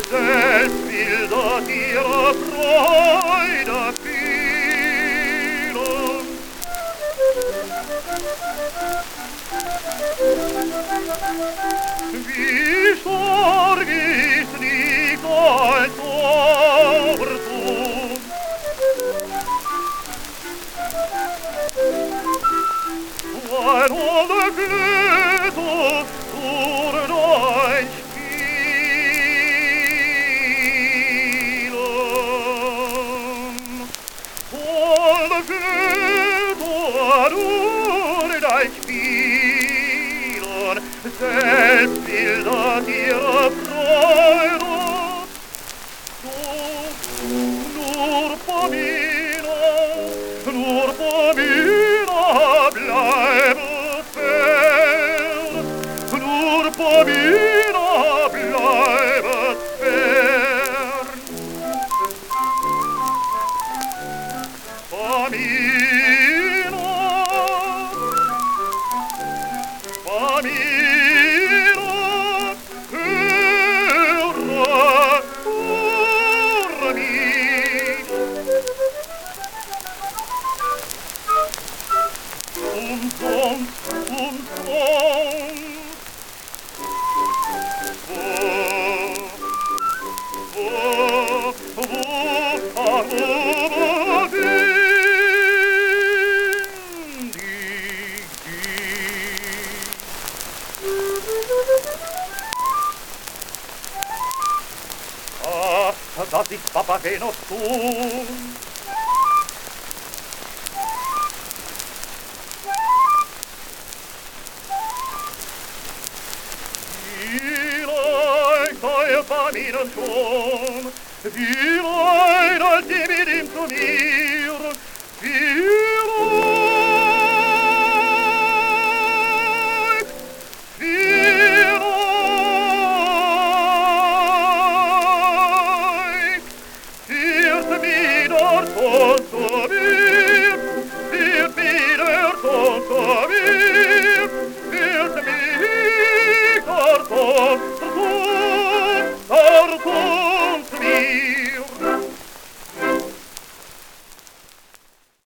selbst will das ihrer Freude fielen. Wie Sorg ist nicht als Overtun, weil alle Güter durch dein Spielen. Alle Güter durch dein Spielen, selbst will das ihre Freude. Nur Pamina bleibe fern, nur Pamina bleibe fern. Pamina, Pamina, höre mich. Und sonst, wo find ich dich? Ah, das ist Papagenos Tun. Vielleicht euer Familien schon, vielleicht als ihr mit ihm zu mir